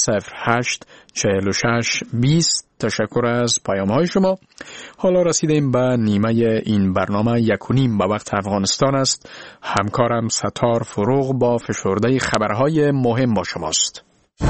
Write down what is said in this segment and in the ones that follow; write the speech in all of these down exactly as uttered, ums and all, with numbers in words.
صفر هشت چهل و شش بیست. تشکر از پیام های شما. حالا رسیدیم به نیمه این برنامه. یک و نیم به وقت افغانستان است. همکارم ستار فروغ با فشرده خبرهای مهم با شماست.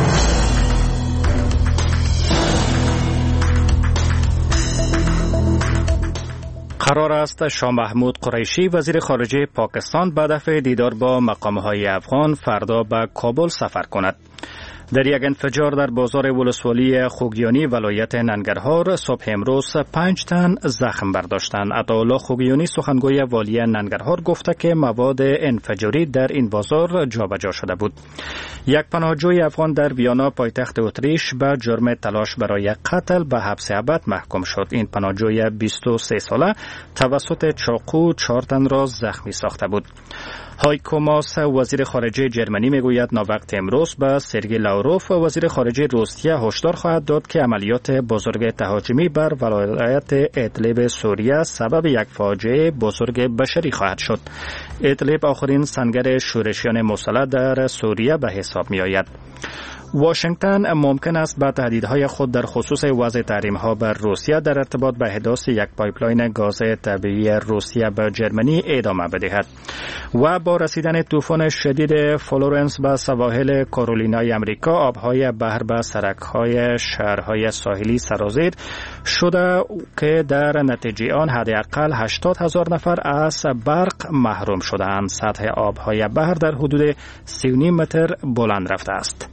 قرار است شاه محمود قریشی وزیر خارجه پاکستان به دفع دیدار با مقام‌های افغان فردا به کابل سفر کند. در یک انفجار در بازار ولسوالی خوگیانی ولایت ننگرهار صبح امروز پنج تن زخم برداشتند. عطاالله خوگیانی سخنگوی والی ننگرهار گفته که مواد انفجاری در این بازار جابجا شده بود. یک پناهجوی افغان در ویانا پایتخت اتریش به جرم تلاش برای قتل به حبس ابد محکوم شد. این پناهجوی بیست و سه ساله توسط چاقو چهار تن را زخمی ساخته بود. هایکو ماس وزیر خارجه جرمنی میگوید ناوقت امروز به سرگئی لاوروف وزیر خارجه روسیه هشدار خواهد داد که عملیات بزرگ تهاجمی بر ولایت ادلب سوریه سبب یک فاجعه بزرگ بشری خواهد شد. ادلب آخرین سنگر شورشیان مسلح در سوریه به حساب می آید. واشنگتن ممکن است با تهدیدهای خود در خصوص وضع تحریم‌ها بر روسیه در ارتباط به احداث یک پایپلاین گاز طبیعی روسیه به جرمنی ادامه بدهد. و با رسیدن طوفان شدید فلورنس به سواحل کارولینای امریکا آبهای بحر به سرک‌های شهرهای ساحلی سرازیر شده که در نتیجه آن حداقل هشتاد هزار نفر از برق محروم شدند. سطح آبهای بحر در حدود سی و نیم متر بلند رفته است.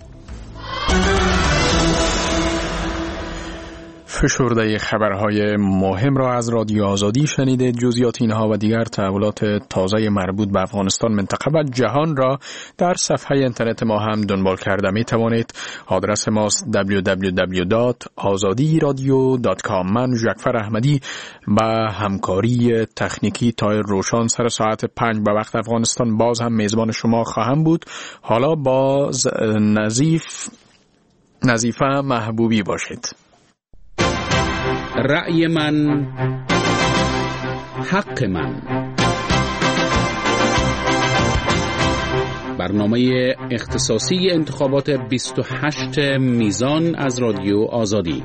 فشرده خبرهای مهم را از رادیو آزادی شنیدید. جزئیات اینها و دیگر تحولات تازه مربوط به افغانستان، منطقه و جهان را در صفحه اینترنت ما هم دنبال کرده می توانید. آدرس ماست دبلیو دبلیو دبلیو دات آزادی رادیو دات کام. من جعفر احمدی با همکاری تکنیکی تایر روشان سر ساعت پنج به وقت افغانستان باز هم میزبان شما خواهم بود. حالا باز نظیف نظیفه محبوبی باشید. رأی من حق من، برنامه اختصاصی انتخابات بیست و هشت میزان از رادیو آزادی.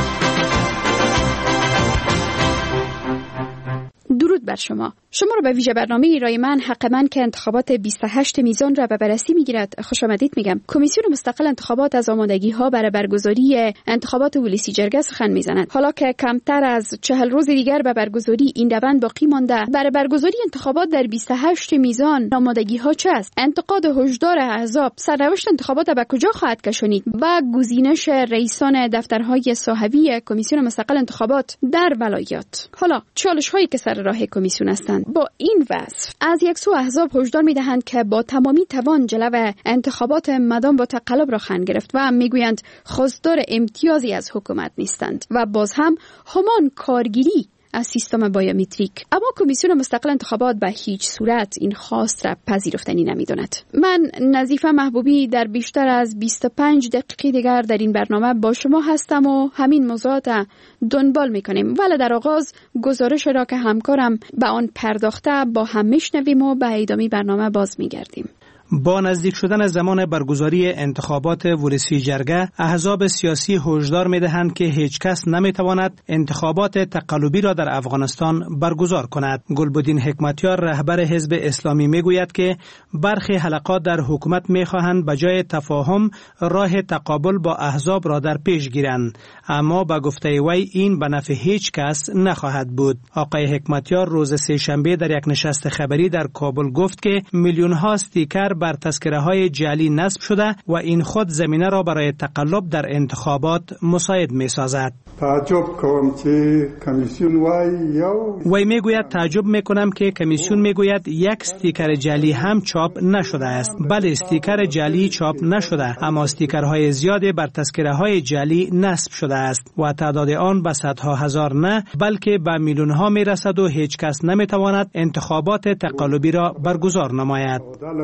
درود بر شما. شما را به ویژه برنامه رای من حق من که انتخابات بیست و هشت میزان را به بررسی میگیرد خوش آمدید میگم. کمیسیون مستقل انتخابات از آمادگی ها برای برگزاری انتخابات ولسی جرگه سخن میزند. حالا که کمتر از چهل روز دیگر به برگزاری این روند باقی مانده، برای برگزاری انتخابات در بیست و هشت میزان آمادگی ها چه است؟ انتقاد هشدار احزاب سرنوشت انتخابات به کجا خواهد کشانید؟ و گزینش رئیسان دفترهای صاحبی کمیسیون مستقل انتخابات در ولایات. حالا چالش هایی که سر راه کمیسیون هستند. با این وصف از یک سو احزاب هشدار میدهند که با تمامی توان جلو انتخابات مدام با تقلب را خواهند گرفت و میگویند خواستار امتیازی از حکومت نیستند و باز هم همان کارگیری از سیستم بایومتریک. اما کمیسیون مستقل انتخابات به هیچ صورت این خواست را پذیرفتنی نمی‌داند. من نظیفه محبوبی در بیشتر از بیست و پنج دقیقه دیگر در این برنامه با شما هستم و همین موضوعات دنبال می‌کنیم. ولی در آغاز گزارش را که همکارم به آن پرداخته با هم میشنویم و به ادامه برنامه باز می‌گردیم. با نزدیک شدن زمان برگزاری انتخابات ولسی جرگه، احزاب سیاسی هشدار می‌دهند که هیچ کس نمی‌تواند انتخابات تقلبی را در افغانستان برگزار کند. گلبدین حکمتیار رهبر حزب اسلامی میگوید که برخی حلقات در حکومت می‌خواهند به جای تفاهم راه تقابل با احزاب را در پیش گیرند، اما به گفته وی این به نفع هیچ کس نخواهد بود. آقای حکمتیار روز سه‌شنبه در یک نشست خبری در کابل گفت که میلیون‌ها استیکر بر تذکره‌های جعلی نصب شده و این خود زمینه را برای تقلب در انتخابات مساعد می‌سازد. تعجب کوم چې کمیسیون وای یو وی میگوید تعجب میکنم که کمیسیون میگوید یک استیکر جعلی هم چاپ نشده است. بله، استیکر جعلی چاپ نشده، اما استیکرهای زیادی بر تذکره‌های جعلی نصب شده است و تعداد آن به صدها هزار نه بلکه به میلیون ها میرسد و هیچ کس نمیتواند انتخابات تقلبی را برگزار نماید.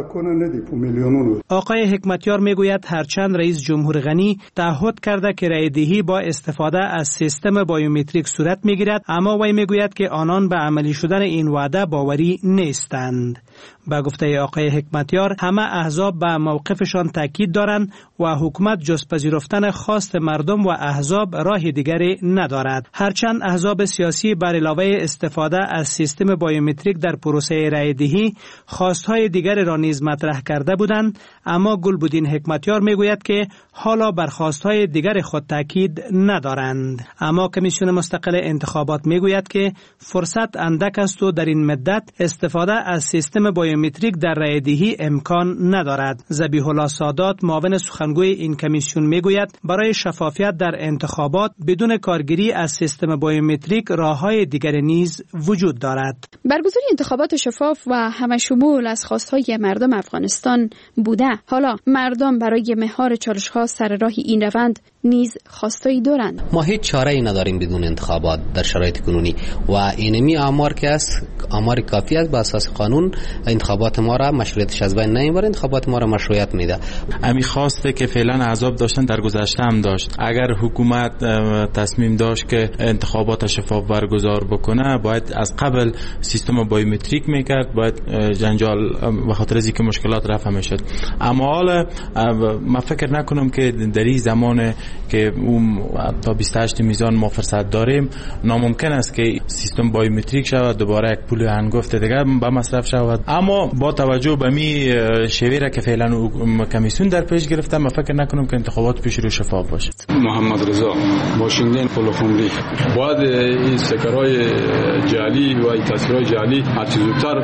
آقای حکمتیار میگوید هرچند رئیس جمهور غنی تعهد کرده که رای دهی با استفاده از سیستم بایومتریک صورت میگیرد، اما وی میگوید که آنان به عملی شدن این وعده باوری نیستند. به گفته آقای حکمتیار همه احزاب به موقفشان تاکید دارند و حکومت جز پذیرفتن خواست مردم و احزاب راه دیگری ندارد. هرچند احزاب سیاسی بر علاوه استفاده از سیستم بایومتریک در پروسه رای دهی خواستهای دیگری را نیز مطرح کرده بودند، اما گلبدین حکمتیار میگوید که حالا بر خواستهای دیگر خود تاکید ندارند. اما کمیسیون مستقل انتخابات میگوید که فرصت اندک است و در این مدت استفاده از سیستم بایومتریک در رای دهی امکان ندارد. ذبیح الله سادات معاون سخنگوی این کمیسیون میگوید برای شفافیت در انتخابات بدون کارگیری از سیستم بایومتریک راههای دیگر نیز وجود دارد. برگزاری انتخابات شفاف و همشمول از خواستهای مردم افغانستان بوده. حالا مردم برای مهار چالش‌ها سر راه این روند نیز خواستایی دارند. ما هیچ چاره‌ای نداریم بدون انتخابات در شرایط کنونی و اینمی آمار که است آمار کافی است. با اساس قانون انتخابات ما را مشروعیتش از بین نمیبره، انتخابات ما را مشروعیت میده. امی خواسته که فعلا احزاب داشتن در گذشته هم داشت. اگر حکومت تصمیم داشت که انتخابات شفاف برگزار بکنه باید از قبل سیستم بایومتریک میکرد، باید جنجال به خاطر از اینکه مشکلات رفع میشد. اما حالا ما فکر نکنم که در این زمان که اون تا بیست و هشت میزان ما فرصت داریم ناممکن است که سیستم بایومتریک شود، دوباره یک پول هنگفت دیگر به مصرف شود. اما با توجه به می شیوه که فعلا کمیسیون در پیش گرفته ما فکر نکنم که انتخابات پیش رو شفاف باشد. محمد رضا واشنگتن پلوخمری بعد این سکرهای جعلی و این تصویرهای جعلی هر چیز زودتر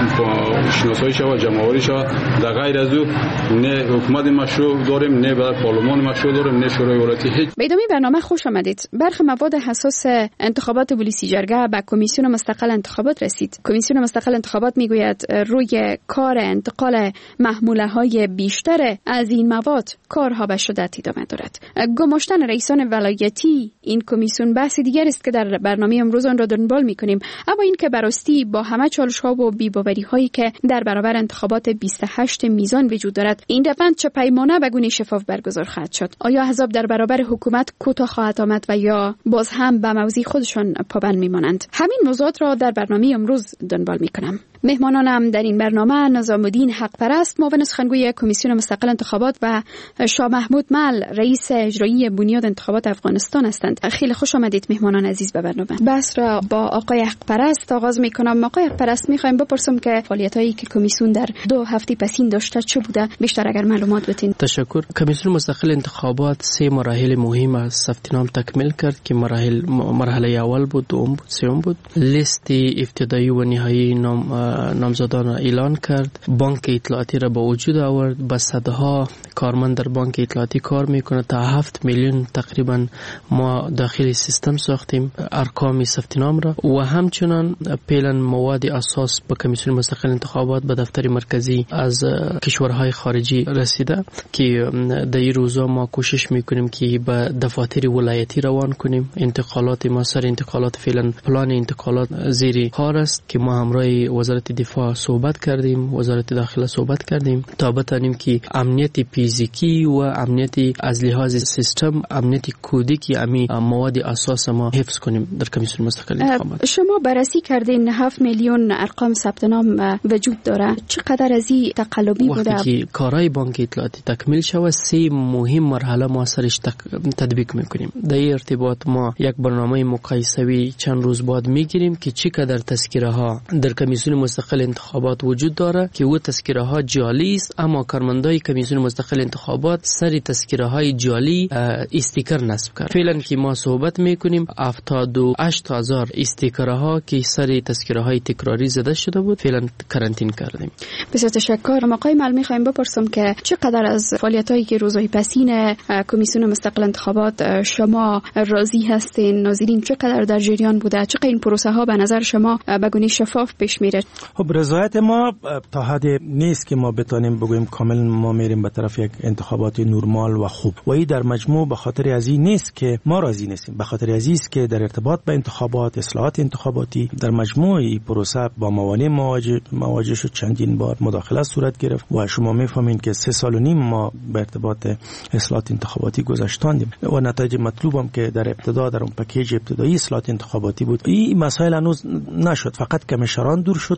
شناسایی شود، جمع‌آوری شود. در غیر از او نه حکومت مشروع داریم، نه برای پارلمان مشروع داریم، نه شورای ولایتی. به ادامه برنامه خوش آمدید. برخی مواد حساس انتخابات ولسی جرگه به کمیسیون مستقل انتخابات رسید. کمیسیون مستقل انتخابات میگوید روی کار انتقال محموله های بیشتر از این مواد کارها به شدت ادامه دارد. گماشتن رئیسان ولایتی این کمیسیون بحث دیگر است که در برنامه امروز آن را دنبال میکنیم. اما این که براستی با همه چالش‌ها و بی‌باوری هایی که در برابر انتخابات بیست و هشت میزان وجود دارد، این روند چه پیمانه به گونه شفاف برگزار خواهد شد؟ آیا احزاب در برابر حکومت کوتاه خواهد آمد و یا باز هم به موضوع خودشان پابند میمانند؟ همین موضوعات را در برنامه امروز دنبال میکنم. مهمانانم در این برنامه نظامالدین حقپرست معاون سخنگوی کمیسیون مستقل انتخابات و شاه محمود مل رئیس اجرایی بنیاد انتخابات افغانستان هستند. خیلی خوش آمدید مهمانان عزیز به برنامه. بحث را با آقای حقپرست آغاز میکنم. آقای حقپرست میخوایم بپرسم که فعالیتایی که کمیسیون در دو هفته پسین داشته چه بوده؟ بیشتر اگر معلومات بدین. تشکر. کمیسیون مستقل انتخابات سه مراحل مهم از ثبت نام تکمیل کرد که مراحل مرحله اول بود، دوم بود، سوم بود. لیست ابتدایی و نهایی نام نامزدان را اعلان کرد. بانک اطلاعاتی را با وجود آورد. با صدها کارمند در بانک اطلاعاتی کار میکنه. تا هفت میلیون تقریبا ما داخل سیستم ساختیم ارقام ثبت نام را و همچنان پیلن مواد اساس به کمیسیون مستقل انتخابات به دفتر مرکزی از کشورهای خارجی رسیده که در این روزا ما کوشش میکنیم که به دفاتر ولایتی روان کنیم. انتقالات ما سر انتقالات فعلا پلان انتقالات زیر کار است که ما همراه وزارت دفاع صحبت کردیم، وزارت داخله صحبت کردیم تا بتانیم که امنیت فیزیکی و امنیت از لحاظ سیستم، امنیت کودی که امی مواد اساس ما حفظ کنیم در کمیسیون مستقل انتخابات. شما بررسی کردین هفت میلیون ارقام ثبت نام وجود داره. چقدر از این تقلبی بوده؟ وقتی که کارهای بانک اطلاعاتی تکمیل شود سه مهم مرحله ما سرش تطبیق میکنیم. در این ارتباط ما یک برنامه مقایسوی چند روز بعد میگیریم که چقدر تذکره ها در کمیسیون مستقل انتخابات وجود داره که او تذکره ها جعلی است، اما کارمندای کمیسیون مستقل انتخابات سری تذکره های جعلی استیکر نصب کرد. فعلا که ما صحبت میکنیم هفتاد و هشت هزار استیکر ها که سری تذکره های تکراری زده شده بود فعلا کرانتین کردیم. بسیار تشکر. آقای مل میخوایم بپرسم که چقدر از فعالیتایی که روزهای پسین کمیسیون مستقل انتخابات شما راضی هستین؟ ناظرین چقدر در جریان بوده؟ چقدر این پروسه ها به نظر شما به گونه شفاف پیش میره؟ خب رضایت ما تا حد نیست که ما بتونیم بگوییم کامل ما میریم به طرف یک انتخابات نرمال و خوب. و این در مجموع به خاطر از این نیست که ما راضی نیستیم، به خاطر از این است که در ارتباط به انتخابات، اصلاحات انتخاباتی در مجموع این پروسه با موانع مواجه مواجه شد. چندین بار مداخله صورت گرفت و شما میفهمین که سه سال و نیم ما به ارتباط اصلاحات انتخاباتی گذاشتاندیم و نتایج مطلوبم که در ابتدا در اون پکیج ابتدایی اصلاحات انتخاباتی بود. این مسائل هنوز نشد، فقط کمیشنران دور شد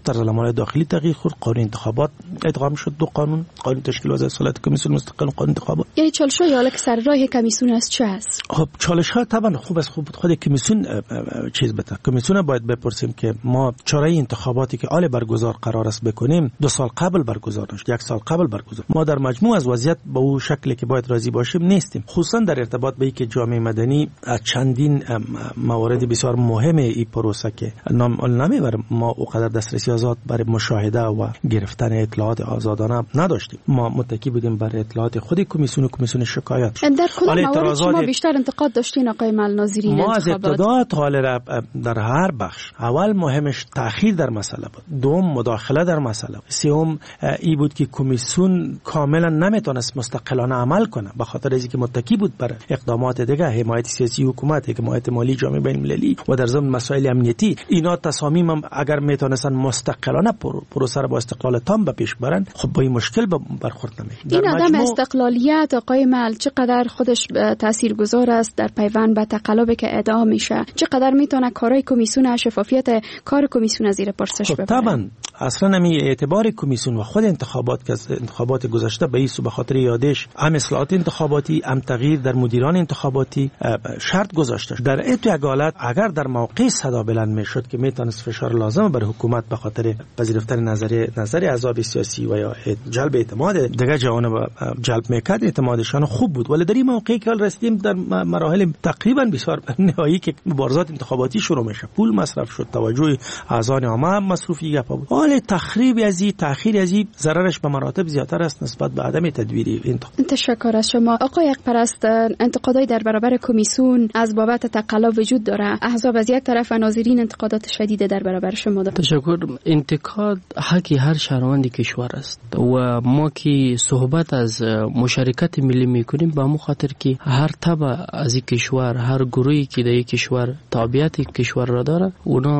طرز العمل داخلی تغییر خورد، قانون انتخابات ادغام شد، دو قانون، قانون تشکیل وزارت صلاحیت کمیسیون مستقل و قانون انتخابات. یعنی چالش‌های حالا که سر راه کمیسیون است چه است؟ خب چالش‌ها طبعا خوب است، خوب خود کمیسیون چیز بده. کمیسیون باید بپرسیم که ما چاره انتخاباتی که آل برگزار قرار است بکنیم دو سال قبل برگزار نشد، یک سال قبل برگزار. ما در مجموع از وضعیت به اون شکلی که باید راضی باشیم نیستیم، خصوصا در ارتباط به اینکه جامعه مدنی چندین موارد بسیار مهم این پروسه که نام نمیبره ما اوقدر دسترسی آزاد برای مشاهده و گرفتن اطلاعات آزادانه نداشتیم. ما متکی بودیم بر اطلاعات خود کمیسیون و کمیسیون شکایت. در کدام موارد شما بیشتر انتقاد داشتین آقای معالی ناظرین؟ ما از ابتدا تا در هر بخش اول مهمش تأخیر در مسئله بود، دوم مداخله در مسئله بود، سوم ای بود که کمیسیون کاملا نمیتونست مستقلانه عمل کنه به خاطر اینکه متکی بود بر اقدامات دیگه، حمایت سیاسی حکومت، حمایت مالی جامعه بین المللی و در ضمن مسائل امنیتی. اینا تصامیم هم اگر میتونستن مستقلانه پروسه را با استقلال تام به پیش برن، خب با این مشکل برخورد نمیشه. این عدم استقلالیت آقای معالی چقدر خودش تاثیرگذار است در پیوند به تقلبی که ادعا میشه؟ چقدر میتونه کارهای کمیسیون، شفافیت کار کمیسیون زیر پرسش ببره؟ طبعا اصلا نمی اعتبار کمیسیون و خود انتخابات که از انتخابات گذشته به ایسو به خاطر یادش هم اصلاحات انتخاباتی، هم تغییر در مدیران انتخاباتی شرط گذاشته. در ایتو یک حالت اگر در موقع صدا بلند میشد که میتونست فشار لازم بر حکومت به خاطر پذیرفتن نظر نظر احزاب سیاسی و یا جلب اعتماد دیگه جوانب جلب میکرد، اعتمادشان خوب بود. ولی در این موقعی که رسیدیم در مراحل تقریبا بسیار نهایی که مبارزات انتخاباتی شروع میشه، پول مصرف شد، توجه اعضای عامه هم مصروفی گپا بود. حال تخریب از این تأخیر از این ضررش به مراتب زیادتر است نسبت به عدم تدبیری این. تشکر از شما آقای یقپرست. انتقادای در برابر کمیسیون از بابت تقلب وجود داره، احزاب از یک طرف و ناظرین انتقادات شدید در برابر شما دارند. تشکر. انتقاد حقی هر شهروند کشور است و ما که صحبت از مشارکت ملی میکنیم به مو خاطر که هر تبع از این کشور، هر گروهی که در این کشور تابعیت کشور را داره اونا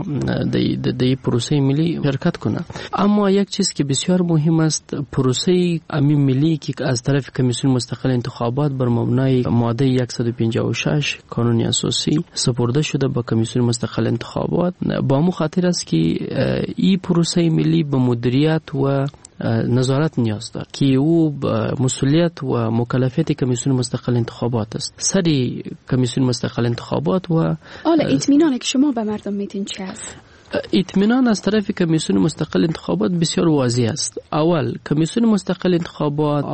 در این پروسه ملی شرکت کنه. اما یک چیز که بسیار مهم است، پروسه امی ملی که از طرف کمیسیون مستقل انتخابات بر مبنای ماده صد و پنجاه و شش قانون اساسی سپرده شده به کمیسیون مستقل انتخابات با مو خاطر است که این پروسه ملی به مدیریت و نظارت نیاز دارد که او مسئولیت و مکلفیت کمیسیون مستقل انتخابات است. سری کمیسیون مستقل انتخابات و حالا اطمینانی که شما به مردم میتین چه است؟ اطمینان از طرف کمیسیون مستقل انتخابات بسیار واضح است. اول کمیسیون مستقل انتخابات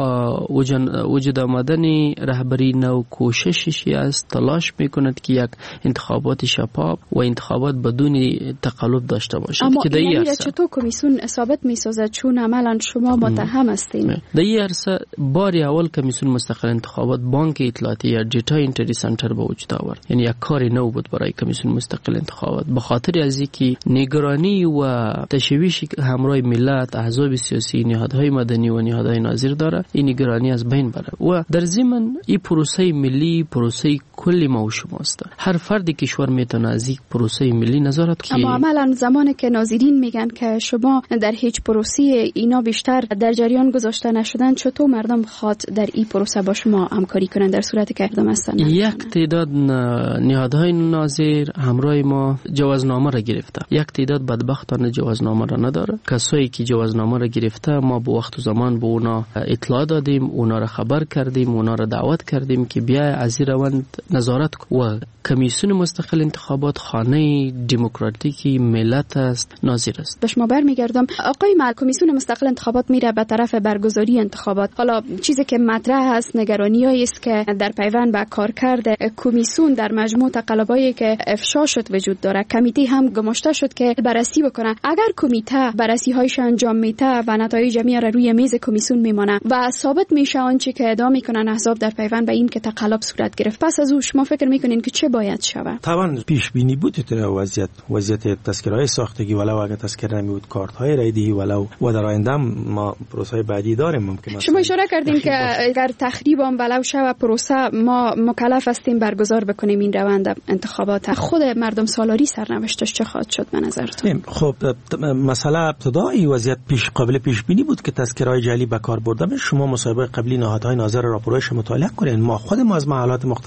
وجود آمدن رهبری نو کوششی است، تلاش میکند که یک انتخابات شفاف و انتخابات بدون تقلب داشته باشد. اما این چطور کمیسیون ثابت میسازد چون عملا شما متهم هستین؟ در این عرصه بار اول کمیسیون مستقل انتخابات بانک اطلاعاتی یا دیتا انتری سنتر به وجود آورد. یعنی یک کار نو بود برای کمیسیون مستقل انتخابات به خاطر از اینکه نگرانی و تشویش همراه ملت، احزاب سیاسی، نهادهای مدنی و نهادهای ناظر داره، این نگرانی از بین بره و در ضمن این پروسه ملی پروسه کلی ما و شماست. هر فرد کشور میتونه از این پروسه ملی نظارت کنه. اما عملا زمانی که ناظرین میگن که شما در هیچ پروسه اینا بیشتر در جریان گذاشته نشدن، چطور مردم خواد در این پروسه با شما همکاری کنن در صورتی که اقدام هستن؟ یک تعداد نهادهای ناظر همراه ما جوازنامه را گرفته، یک تعداد بدبختانه جوازنامه را نداره. کسایی که جوازنامه را گرفته ما به وقت و زمان به اونا اطلاع دادیم، اونا را خبر کردیم، اونا را دعوت کردیم که بیا از این روند نظارت کن. و کمیسیون مستقل انتخابات خانه دموکراتیکی ملت است، ناظر است. به شما برمیگردم آقای معالی، کمیسیون مستقل انتخابات میره به طرف برگزاری انتخابات. حالا چیزی که مطرح است نگرانیایی است که در پیوند به کارکرد کمیسیون در مجموع تقلبایی که افشا شد وجود داره. کمیته هم گماشته شد که بررسی بکنه. اگر کمیته بررسی هایش انجام میده و نتایج جمعی را روی میز کمیسیون میمانه و ثابت میشه آنچه که ادعا میکنن احزاب در پیوند به این که تقلب صورت گرفت، پس از او شما فکر میکنین که چه باید شود؟ طبعا پیش بینی بود در وضعیت وضعیت تذکره‌های ساختگی، ولو اگر تذکره نمی بود کارت های رایدهی ولو و در آینده ما پروسه بعدی داریم. ممکن شما اشاره کردین که اگر تخریب هم ولو شود پروسه ما مکلف هستیم برگزار بکنیم این روند انتخابات. خود مردم سالاری سرنوشتش چه خواهد شد به نظرتون؟ خب مسئله ابتدایی وضعیت پیش قابل پیش بینی بود که تذکره‌های جعلی به کار برده. شما مصاحبه قبلی نهادهای ناظر راپورش مطالعه کنین. ما خود ما از محلات مختلف نظارت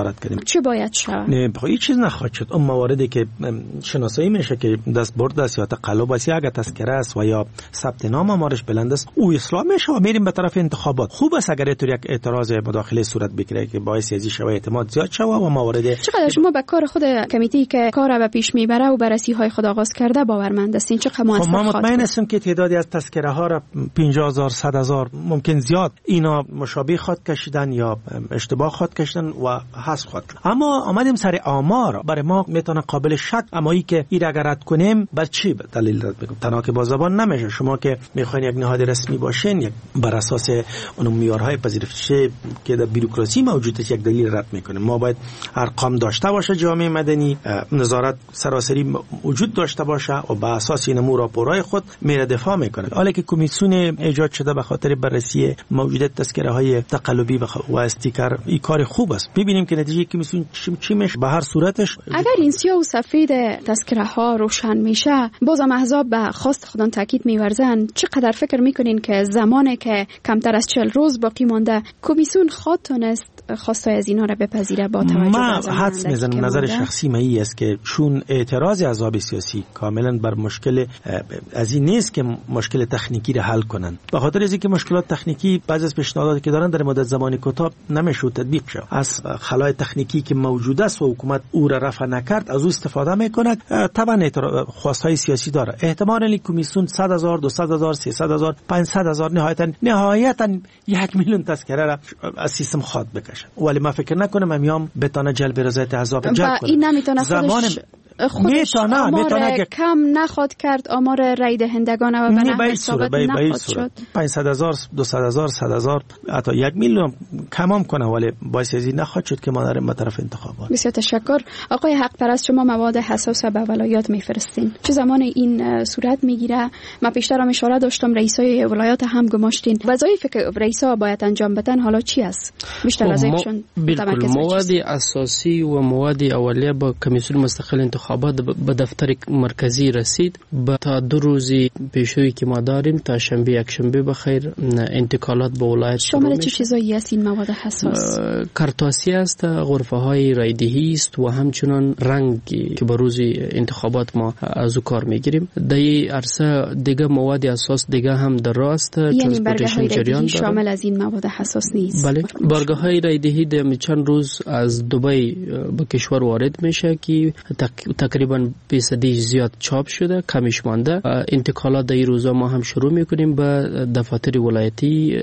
نظارت کنیم. چه باید شود؟ نه هیچ چیز نخواهد شد. اون مواردی که شناسایی میشه که دست برد است یا تقلب است یا اگه تذکره است و یا ثبت نام آمارش بلند است او اصلاح میشه و میریم به طرف انتخابات. خوب است اگر اینطور یک اعتراض مداخله صورت بگیره که باعث ازی شوه اعتماد زیاد شوه و موارد. چقدر شما به کار خود کمیته که کار را به پیش میبره و بررسی های خود آغاز کرده باورمند هستین؟ چقدر موثر خواهد؟ ما مطمئن هستیم که تعدادی از تذکره ها را پنجاه هزار صد هزار ممکن زیاد اینا مشابه خود کشیدن یا اشتباه خود کشیدن و حذف خود. اما آمدیم سر آمار برای ما میتونه قابل شک امایی که این اگر رد کنیم بر چی دلیل رد میکنیم؟ تنها که با زبان نمیشه. شما که میخواین یک نهاد رسمی باشین یک بر اساس اون معیارهای پذیرفته که در بوروکراسی موجود است یک دلیل رد میکنیم. ما باید ارقام داشته باشه، جامعه مدنی نظارت سراسری وجود داشته باشه و بر اساس این امور راپورهای خود میره دفاع میکنه. حالا که کمیسیون ایجاد شده به خاطر بررسی موجودیت تذکره های تقلبی و استیکر این کار خوب است. ببینیم که نتیجه کمیسیون چی میشه. به هر صورتش اگر این سیاه و سفید تذکره ها روشن میشه، بازم احزاب به خواست خودان تاکید میورزن. چقدر فکر میکنین که زمانی که کمتر از چهل روز باقی مانده کمیسیون خواهد تونست خواستای از اینا را بپذیره؟ با توجه ما حدس میزنم نظر شخصی من این است که چون اعتراض احزاب سیاسی کاملا بر مشکل از این نیست که مشکل تکنیکی را حل کنن، به خاطر از اینکه مشکلات تکنیکی بعضی از پیشنهاداتی که دارن در مدت زمانی کوتاه نمیشه تطبیق شه. از خلای تکنیکی که موجود است و حکومت او را رفع نکرد از او استفاده میکند. طبعا خواستهای سیاسی داره. احتمالاً کمیسیون صد هزار دویست هزار سیصد هزار پانصد هزار نهایتا نهایتا یک میلیون تذکره را از سیستم خواهد بکشه. ولی ما فکر نکنم امیام بتونه جلب رضایت احزاب جلب کنه. این نمیتونه خودش خودش آمار کم نخواد کرد، آمار رای دهندگان و به نحو ثابت نخواد شد. پانصد هزار دویست هزار صد هزار حتی یک میلیون کمام کنه ولی باعث ازی نخواد شد که ما داریم به طرف انتخابات. بسیار تشکر. آقای حق پرست، شما مواد حساس به ولایات میفرستین، چه زمان این صورت میگیره؟ من پیشتر هم اشاره داشتم رئیسای ولایات هم گماشتین. وظایفی که رئیسا باید انجام بدن حالا چی است؟ بیشتر وظایفشون بالکل مواد اساسی و مواد اولیه با کمیسیون مستقل انتخابات به دفتر مرکزی رسید. با تا دو روزی پیشروی که ما داریم تا شنبه یک شنبه بخیر انتقالات به ولایت شامل چه چیزایی است این مواد حساس؟ کارتاسی است، غرفه های رایدهی است و همچنان رنگی که به روز انتخابات ما از او کار میگیریم. در این عرصه دیگه مواد اساس دیگه هم در راست یعنی برگه های رایدهی شامل از این مواد حساس نیست؟ بله، برگه های رایدهی در چند روز از دبی به کشور وارد میشه که تقریبا بیصدی زیاد چاپ شده، کمیش مانده. انتقالات در این روزا ما هم شروع میکنیم به دفاتر ولایتی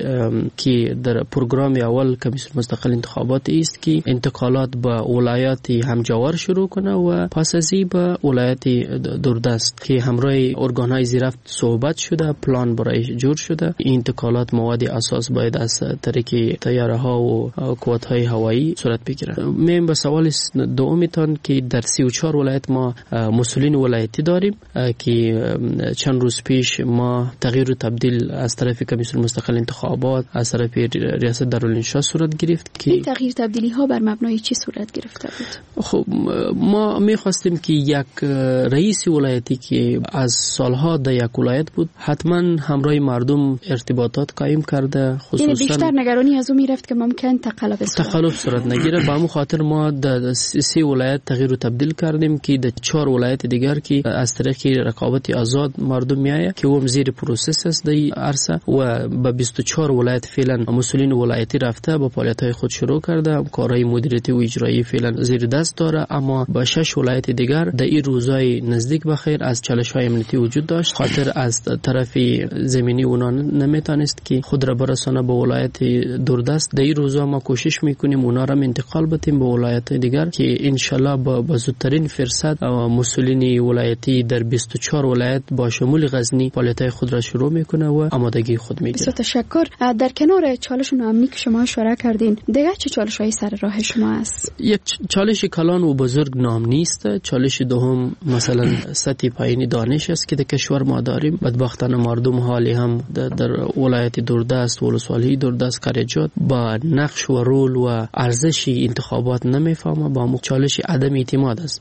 که در پروگرام اول کمیسیون مستقل انتخابات است که انتقالات به ولایات همجوار شروع کنه و پس از این به ولایت دوردست که همراه ارگان‌های زیرفت صحبت شده، پلان برای جور شده. این انتقالات مواد اساس باید از طریق طیاره ها و قوات هوایی صورت بگیره. من به سوال دومتان که در سی و چهار ولایت ما مسئولین ولایتی داریم که چند روز پیش ما تغییر و تبدیل از طرف کمیسیون مستقل انتخابات از طرف ریاست دارالانشا صورت گرفت. که این تغییر تبدیلی ها بر مبنای چی صورت گرفته بود؟ خب ما می‌خواستیم که یک رئیس ولایتی که از سالها در یک ولایت بود حتما همراه مردم ارتباطات قائم کرده، خصوصا یعنی بیشتر نگرانی از اون میرفت که ممکن تقلب تقلب صورت نگیره. به همون خاطر ما در سی ولایت تغییر و تبدیل کردیم که در چهار ولایت دیگر که از طریق رقابت آزاد مردم میآید که اون زیر پروسس است در عرصه و به بیست و چهار ولایت فعلا مسئولین ولایتی رفته با فعالیت‌های خود شروع کرده، کارهای مدیریتی و اجرایی فعلا زیر دست داره. اما با شش ولایت دیگر در این روزهای نزدیک بخیر از چالش‌های امنیتی وجود داشت، خاطر از طرف زمینی اونا نمیتونست که خود را برسانه به ولایت دوردست. در این روزها ما کوشش میکنیم اونا را انتقال بدیم به ولایت دیگر که ان شاء الله با زودترین فرصت مسئولین ولایتی در بیست و چهار ولایت با شمول غزنی فعالیت‌های خود را شروع میکنه و آمادگی خود میگیره. بسیار تشکر. در کنار چالش امنی که شما اشاره کردین دیگه چه چالش‌هایی سر راه شما است؟ یک چالش کلان و بزرگ نام نیست. چالش دوم مثلا سطح پایینی دانش است که در کشور ما داریم. بدبختانه مردم حالی هم در, در ولایت دوردست و ولسوالی دوردست کاریجات با نقش و رول و ارزش انتخابات نمیفهمه. با مو چالش عدم اعتماد است. بی‌باوری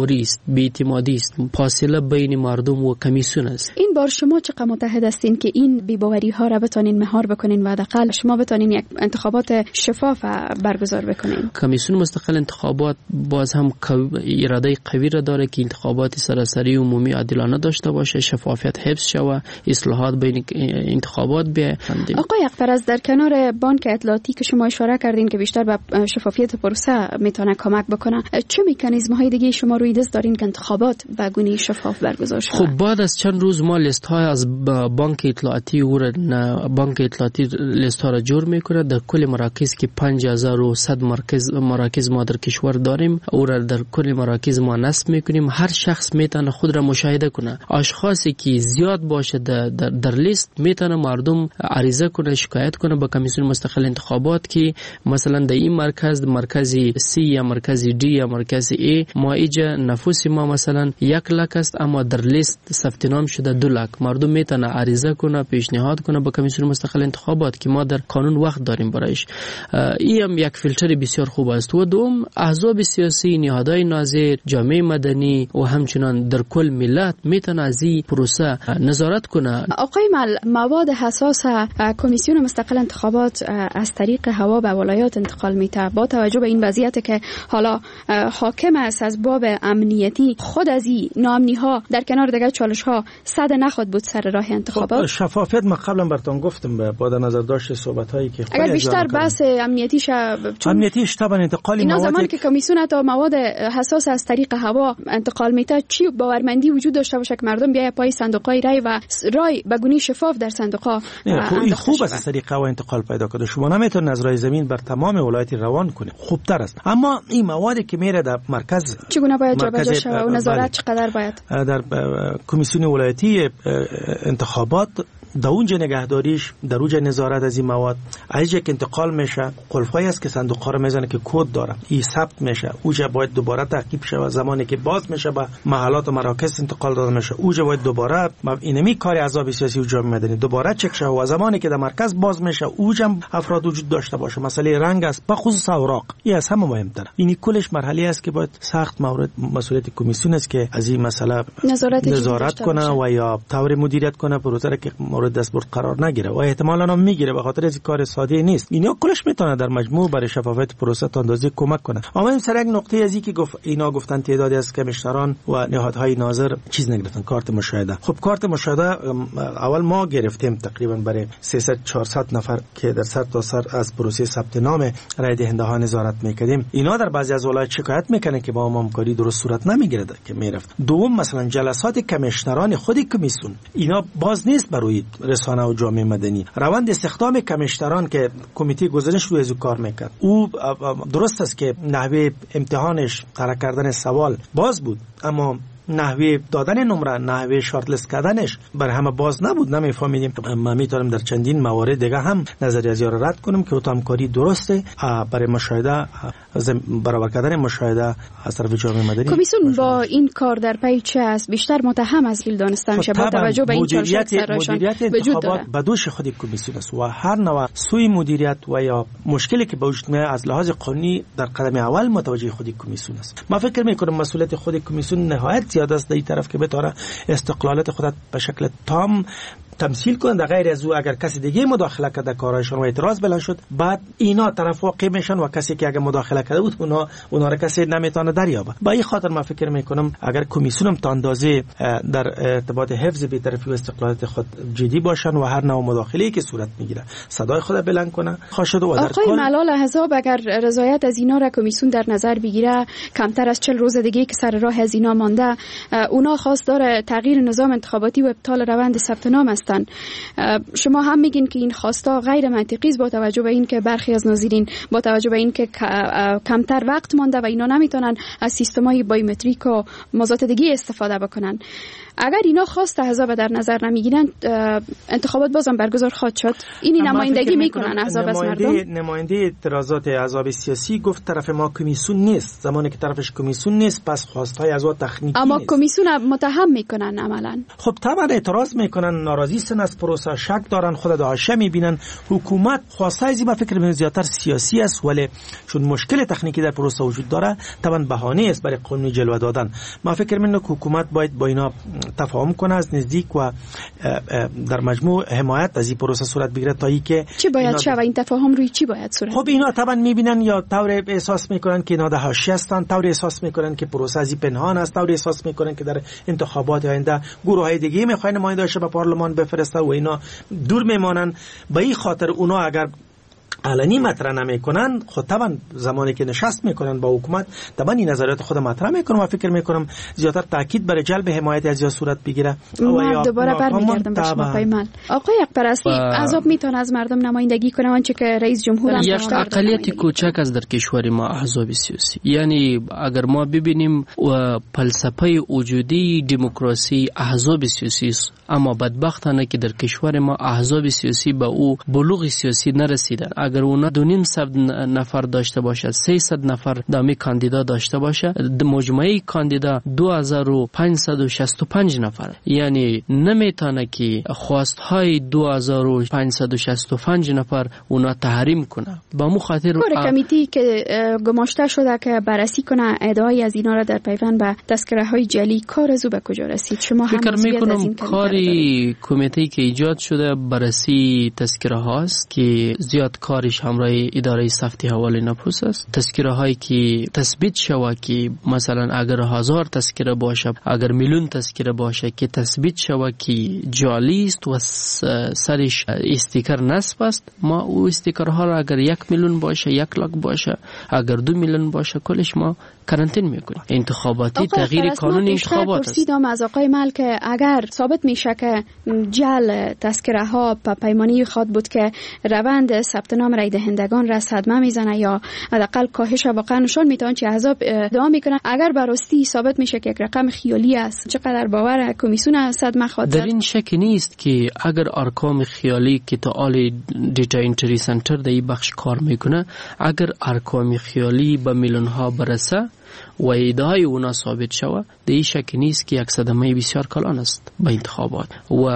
بی‌باوری است، بی‌اعتمادی است، فاصله بین مردم و کمیسیون است. این بار شما چقدر متحد هستین که این بی‌باوری ها را بتونین مهار بکنین و حداقل شما بتونین یک انتخابات شفاف برگزار بکنین؟ کمیسیون مستقل انتخابات باز هم اراده قوی را داره که انتخابات سراسری عمومی عادلانه داشته باشه، شفافیت حفظ شود، اصلاحات بین انتخابات بیاید. آقای اغفرز، در کنار بانک اطلاعاتی که شما اشاره کردین که بیشتر به شفافیت پروسه میتونه کمک بکنه، چه مکانیزم های دیگه شما روی دست دارین که انتخابات به گونه شفاف برگزار شود؟ خب بعد از چند روز ما لیست های از بانک اطلاعاتی و بانک اطلاعاتی لیست ها را جور میکنه. در کل مراکز که پنج هزار و صد مراکز مراکز ما در کشور داریم، او را در کل مراکز ما نصب میکنیم. هر شخص میتونه خود را مشاهده کنه. اشخاصی که زیاد باشه در, در, در لیست میتونه مردم عریضه کنه، شکایت کنه به کمیسیون مستقل انتخابات که مثلا در این مرکز مرکز سی یا مرکز دی یا مرکز ای ما ایجا نفوس ما مثلا یک لک است اما در لیست ثبت نام شده دو لک. مردم میتونه عریضه کنه، پیشنهاد کنه به کمیسیون مستقل انتخابات که ما در قانون وقت داریم برایش. این هم یک فیلتر بسیار خوب است. و دوم، احزاب سیاسی، نهادهای ناظر، جامعه مدنی و همچنان در کل ملت میتونه از این پروسه نظارت کنه. آقای مل، مواد حساس کمیسیون مستقل انتخابات از طریق هوا به ولایات انتقال میته. با توجه به این وضعیت که حالا حاکم است از باب امنیتی، خود از این ناامنی ها در کنار دیگر چالش ها صد نخواد بود سر راه انتخابات. شفافیت ما قبلا براتون گفتم با نظر داشت صحبت هایی که اگر بیشتر بحث امنیتی شه، امنیتیش طبعا انتقال اینا زمان که کمیسیون تا مواد حساس از طریق هوا انتقال میته، چی باورمندی وجود داشته باشه که مردم بیای پای صندوقای رای و رای به گونه شفاف در صندوقها؟ این خوب است از طریق هوا انتقال پیدا کنه. شما نمیتونید از رای زمین بر تمام ولایت روان کنید، خوبتر است. اما این موادی که میره در مرکز چگونه باید جابجا شود و نظارت چقدر باید در کمیسیون ولایتی انتخابات در اونجا نگهداریش، در اونجا نظارت از این مواد، از که انتقال میشه قلفایی است که صندوق ها رو میزنه که کد داره، این ثبت میشه، اونجا باید دوباره تعقیب شه. زمانی که باز میشه به محلات و مراکز انتقال داده میشه، اونجا باید دوباره اینمی کار احزاب سیاسی و جامعه مدنی دوباره چک شه. و زمانی که در مرکز باز میشه، اونجا افراد وجود داشته باشه. مسئله رنگ است، به خصوص اوراق، این از همه مهمتره. این کلش مرحله است که باید سخت مورد مسئولیت کمیسیون است که از این مسئله نظارت, نظارت کنه و یا طور مدیریت کنه پروسه که مورد دستبرد قرار نگیره و احتمالاً هم میگیره، به خاطر از کار ساده نیست. اینا کلش میتونه در مجموع برای شفافیت پروسه تا اندازه کمک کنه. اما این سر یک نقطه از این که گفت اینا گفتن تعدادی از کمیشنران و نهادهای ناظر چیز نگرفتن، کارت مشاهده. خب کارت مشاهده اول ما گرفتیم تقریبا برای سیصد چهارصد نفر که در سر تا سر از پروسه ثبت نام رای دهنده ها نظارت میکردیم. اینا در بعضی از ولایت شکایت میکنن که با ما همکاری درست صورت نمیگیره که میرفت. دوم، مثلا جلسات کمیشنران خود کمیسیون اینا باز نیست برای رسانه و جامعه مدنی. روند استخدام کمیشنران که کمیته گزارش روی از کار میکرد، او درست است که نحوه امتحانش، طرح کردن سوال باز بود، اما نحوه دادن نمره، نحوه شارت لیست کردنش بر همه باز نبود. نمیفهمیدیم. ما میتونیم در چندین موارد دیگه هم نظریه ازیا را رد کنیم که اوت همکاری درسته برای مشاهده، برابر کردن مشاهده از طرف جامعه مدنی. کمیسیون با این کار در پی چه است؟ بیشتر متهم از لیل دانسته میشه با توجه به این چالشات سررایشان وجود داره. به دوش خود کمیسیون است و هر نوع سوی مدیریت و یا مشکلی که به وجود میاد از لحاظ قانونی در قدم اول متوجه خود کمیسیون است. ما فکر میکنم مسئولیت خود کمیسیون نهایت زیاد است در این طرف که بتونه استقلالت خودت به شکل تام تمثیل کنن. در غیر از او اگر کسی دیگه مداخله کرده کارایشان و اعتراض بلند شد، بعد اینا طرف واقع میشن و کسی که اگر مداخله کرده بود اونا اونا را کسی نمیتونه دریابه. با این خاطر من فکر میکنم اگر کمیسیون تا اندازه در ارتباط حفظ بی‌طرفی و استقلالیت خود جدی باشن و هر نوع مداخله‌ای که صورت میگیره صدای خود بلند کنه خواهد و در آقای کل... ملال احزاب اگر رضایت از اینا را کمیسیون در نظر بگیره، کمتر از چهل روز دیگه که سر راه از اینا مانده، اونا خواستار تغییر نظام انتخاباتی و ابطال روند ثبت نام است. شما هم میگین که این خواستا غیر منطقی است با توجه به این که برخی از ناظرین با توجه به این که کمتر وقت مانده و اینا نمیتونن از سیستم‌های بایومتریک و موضوعات دیگه استفاده بکنن. اگر اینا خواست احزاب در نظر نمیگیرن، انتخابات بازم برگزار خواهد شد. این نمایندگی میکنن احزاب از مردم. نماینده اعتراضات احزاب سیاسی گفت طرف ما کمیسیون نیست. زمانی که طرفش کمیسیون نیست پس خواستهای از او تخنیکی اما نیست. کمیسیون متهم میکنن عملاً. خب طبعا اعتراض میکنن، ناراضی ناراضیسن از پروسه، شک دارن، خود داعش میبینن. حکومت خواسته از این فکر من زیاتر سیاسی است، ولی چون مشکل تکنیکی در پروسه وجود داره طبعا بهانه است برای قانون جلوه دادن. ما فکر من که حکومت باید با اینا تفاهم کنه از نزدیک و در مجموع حمایت از این پروسه صورت بگیره تا اینکه چی باید شود. این تفاهم روی چی باید صورت؟ خب اینا طبعا میبینن یا طور احساس میکنن که اینا در حاشیه هستن، طور احساس میکنن که پروسه از پنهان است، طور احساس میکنن که در انتخابات آینده گروه های دیگه میخواین نماینده‌اش به پارلمان بفرستن و اینا دور میمانن. به این خاطر اونا اگر علنی مطرح نمیکنن، خود طبعا زمانی که نشست میکنن با حکومت طبعا این نظریات خود مطرح میکنن و فکر میکنم زیادتر تاکید برای جلب حمایت از یا صورت بگیره. ما دوباره برمیگردم به شما پیمان. آقای اکبراستی، عذاب میتونه از مردم نمایندگی کنه آنچه که رئیس جمهور هم یک اقلیت کوچک از در کشور ما احزاب سیاسی، یعنی اگر ما ببینیم و فلسفه وجودی دموکراسی احزاب سیاسی است، اما بدبختانه که در کشور ما احزاب سیاسی به او بلوغ سیاسی نرسیدن. اگر اونا دو نیم صد نفر داشته باشه، سیصد نفر دامی کاندیدا داشته باشه، مجموعه کاندیدا دو هزار و پانصد و شصت و پنج نفر، یعنی نمیتونه که خواستهای دو هزار و پانصد و شصت و پنج نفر اونا تحریم کنه. با مو خاطر کار کمیتی که گماشته شده که بررسی کنه ادعای از اینا را در پیوند به تذکره های جعلی، کار از او به کجا رسید؟ شما هم فکر میکنم کاری کمیته که ایجاد شده بررسی تذکره هاست که زیاد کارش همراه اداره ثبت حواله نفوس است. تذکره هایی که تثبیت شود که مثلا اگر هزار تذکره باشه، اگر میلیون تذکره باشه که تثبیت شود که جعلی است و سرش استیکر نصب است، ما او استیکرها را اگر یک میلیون باشه، یک لاک باشه، اگر دو میلیون باشه، کلش ما کرانتین میکنیم. انتخاباتی تغییر قانون انتخابات است. پرسیدم از آقای مل که اگر ثابت میشه که جعل تذکره ها په پیمانی خود بود که روند ثبت نام رای دهندگان را صدمه میزنه یا حداقل کاهش واقعا نشون میتونه چه احزاب ادعا میکنه، اگر براستی ثابت میشه که یک رقم خیالی است، چقدر باور کمیسیون صدمه خواهد در این شک نیست که اگر ارقام خیالی که تا آل دیتا انتری سنتر در این بخش کار میکنه، اگر ارقام خیالی به میلیون ها برسه و ادعای اونا ثابت شود، در این شک نیست که یک صدمه بسیار کلان است به انتخابات و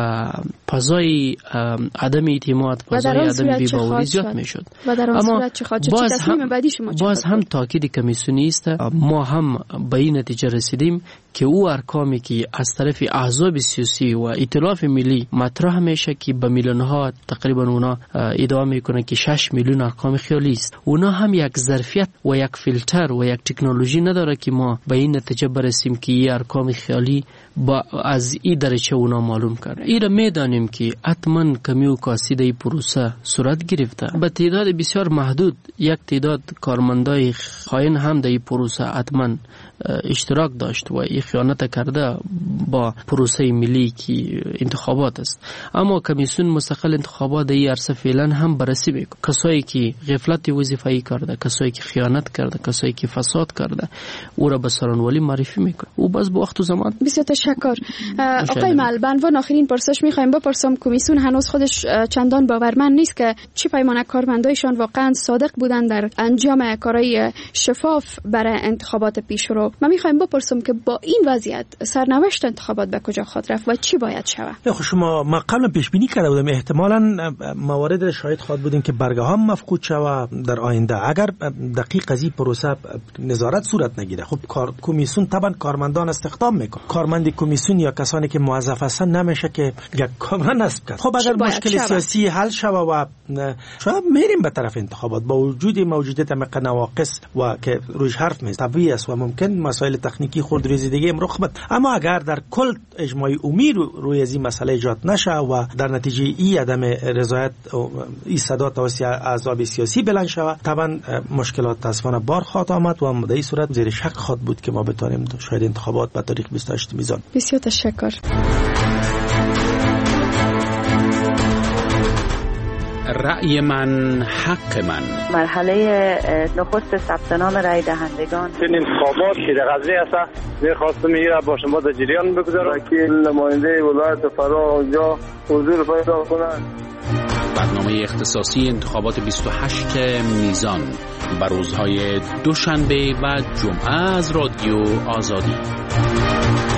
فضای عدم اعتماد، فضای عدم بی‌باوری زیاد میشد. اما باز هم, باز هم تاکید کمیسیونی است، ما هم به این نتیجه رسیدیم که او ارقامی که از طرف احزاب سیاسی و ائتلاف ملی مطرح میشه که به میلیون ها تقریبا اونا ادعا میکنه که شش میلیون ارقام خیالی است، اونا هم یک ظرفیت و یک فیلتر و یک تکنولوژی نداره که ما به این نتیجه برسیم که این ارقام خیالی با از این درجه اونا معلوم کرده. این را میدانیم که حتما کمی و کاسی در این پروسه صورت گرفته. به تعداد بسیار محدود یک تعداد کارمندای خائن هم در این پروسه حتما اشتراک داشت و این خیانت کرده با پروسه ملی که انتخابات است. اما کمیسیون مستقل انتخابات در این عرصه فعلا هم بررسی میکنه. کسایی که غفلت وظیفه‌ای کرده، کسایی که خیانت کرده، کسایی که فساد کرده، او را به سرانولی معرفی میکنه. او باز با وقت و زمان. بسیار تشکر. آقای مل، به عنوان آخرین پرسش میخوایم بپرسم، کمیسیون هنوز خودش چندان باورمند نیست که چه پیمانه کارمندایشان واقعا صادق بودن در انجام کارهای شفاف برای انتخابات پیشرو. من میخوایم بپرسم که با این وضعیت سرنوشت انتخابات به کجا خواهد رفت و چی باید شود؟ خب شما ما قبلا پیش بینی کرده بودیم احتمالاً موارد شاهد خواهد بودیم که برگه ها مفقود شود در آینده اگر دقیق از این پروسه نظارت صورت نگیره. خب کار کمیسیون طبعا کارمندان استخدام میکنه، کارمند کمیسیون یا کسانی که موظف هستن نمیشه که یک کارمند نصب کرد. خب اگر مشکل سیاسی حل شود و شاید میریم به طرف انتخابات با وجود موجودیت نواقص و که روش حرف میز طبیعی است و ممکن مسائل تکنیکی خرد ریزیدگی هم رخ بده، اما اگر در کل اجماعی امید روی از این مسئله ایجاد نشه و در نتیجه ای عدم رضایت ای صدا توسط احزاب سیاسی بلند شود، طبعا مشکلات تاسفانه بار خواهد آمد و در این صورت زیر شک خواهد بود که ما بتونیم شاید انتخابات به تاریخ بیست و هشت میزان. بسیار تشکر. رأی من حق من. مرحله نخست ثبت نام رای دهندگان این انتخابات که در قضیه است می‌خواستم میره با شما در جریان بگذارم که نماینده ولایت فرا اونجا حضور پیدا کنند. برنامه اختصاصی انتخابات بیست و هشت میزان بر روزهای دوشنبه و جمعه از رادیو آزادی.